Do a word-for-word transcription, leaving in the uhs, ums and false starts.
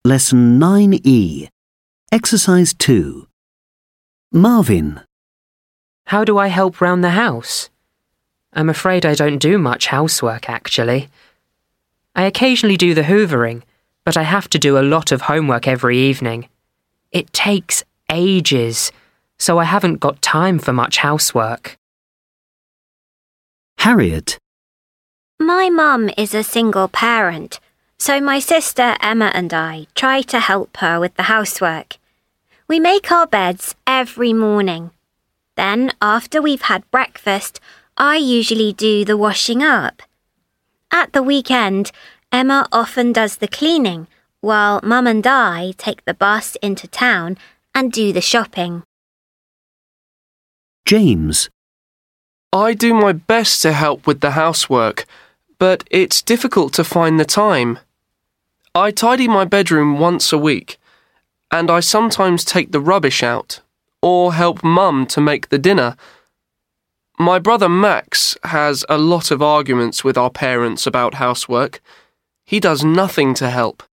Lesson nine E. Exercise two. Marvin. How do I help round the house? I'm afraid I don't do much housework, actually. I occasionally do the hoovering, but I have to do a lot of homework every evening. It takes ages, so I haven't got time for much housework. Harriet. My mum is a single parent, so my sister Emma and I try to help her with the housework. We make our beds every morning. Then, after we've had breakfast, I usually do the washing up. At the weekend, Emma often does the cleaning, while Mum and I take the bus into town and do the shopping. James. I do my best to help with the housework, but it's difficult to find the time. I tidy my bedroom once a week, and I sometimes take the rubbish out, or help Mum to make the dinner. My brother Max has a lot of arguments with our parents about housework. He does nothing to help.